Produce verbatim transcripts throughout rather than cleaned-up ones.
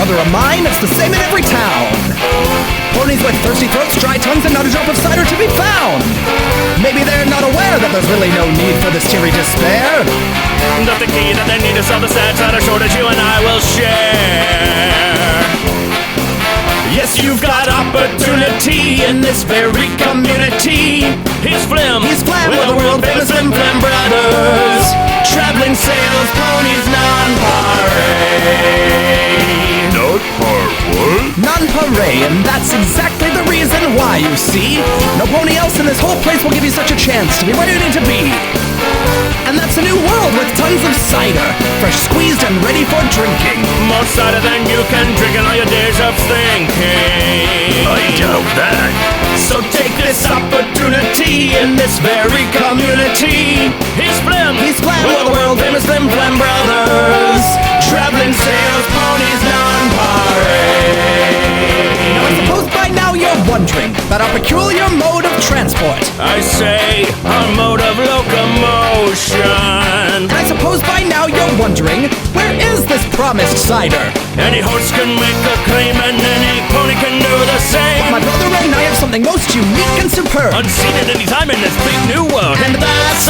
brother of mine, it's the same in every town. Ponies with thirsty throats, dry tongues, and not a drop of cider to be found. Maybe they're not aware that there's really no need for this teary despair. That the key that they need to solve the sad cider shortage you and I will share. Yes, you've got opportunity in this very community. He's Flim, He's Flam, with the world famous Flim Flam Brothers. Traveling sales, ponies, non-pareil. Non-par what? Non-pareil, and that's exactly the reason why, you see. No pony else in this whole place will give you such a chance to be where you need to be. And that's a new world with tons of cider, fresh squeezed and ready for drinking. More cider than you can drink in all your days of thinking. I doubt that. So take this opportunity in this very community. He's Flim, He's Flam, with the world famous Flim Flam Brothers. Traveling sales, ponies, non-pareil. Now I suppose by now you're wondering about our peculiar mode of transport. I say, our mode of locomotion. And I suppose by now you're wondering, where is this promised cider? Any horse can make a claim and any pony can do the same. My brother and I have something most unique and superb. Unseen at any time in this big new world. And that's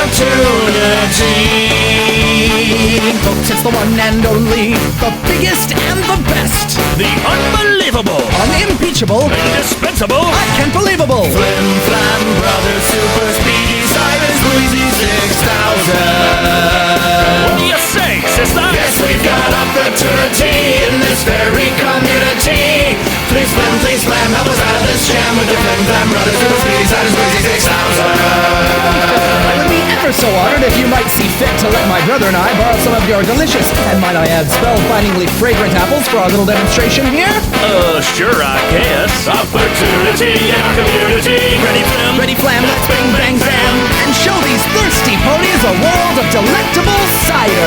opportunity. Folks, it's the one and only, the biggest and the best, The unbelievable, unimpeachable, indispensable, I can't believable. Flim Flam Brothers Super Speedy Cider Squeezy six thousand. What do you say, sister? Yes, we've got opportunity in this very community. Please Flim, please Flam, help us out of this jam with the Flim Flam Brothers Super Speedy Cider Squeezy six thousand. I would be ever so honored if you might see fit to let my brother and I borrow some of your delicious, and might I add, spellbindingly fragrant apples for our little demonstration here. Uh, sure, I guess. Opportunity in our community. Ready, Flim? Ready, Flam, let's bing, bang, bam, and show these thirsty ponies a world of delectable cider.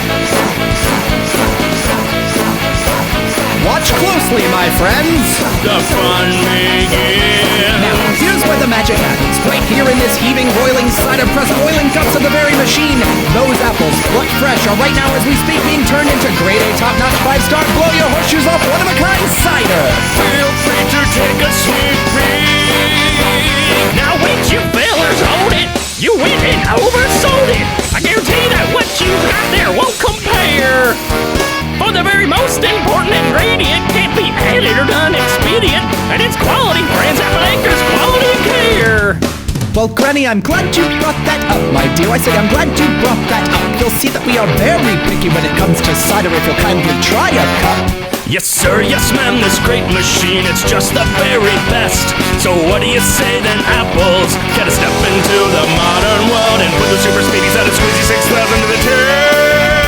Watch closely, my friends. The fun begins. Now, here's where the magic happens. Right here in this heaving, roiling cider press, boiling cups of the very machine. Those apples, plucked fresh, are right now as we speak being turned into grade A, top-notch, five-star, blow your horseshoes off, one-of-a-kind cider. Feel free to take a sneak peek. Now wait, you fellers, hold it. You went and oversold it. I guarantee that what you got there won't compare. For the very most important ingredient can't be added or done expedient, and it's quality brands Apple Acres quality and care. Well, Granny, I'm glad you brought that up, my dear. I say I'm glad you brought that up. You'll see that we are very picky when it comes to cider if you'll kindly try a cup. Yes, sir, yes, ma'am, this great machine, it's just the very best. So what do you say then, apples? Get a step into the modern world and put the super speedies out of Squeezy six thousand to the test.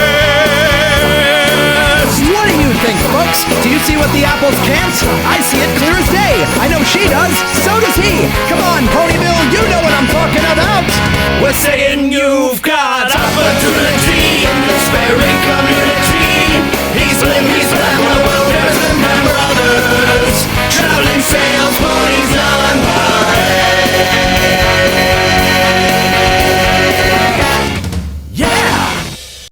What do you think, folks? Do you see what the apples can't? I see it clear as day. I know she does. So does he. Come on, Ponyville, you know what I'm talking about. We're saying you've got opportunity in this very community.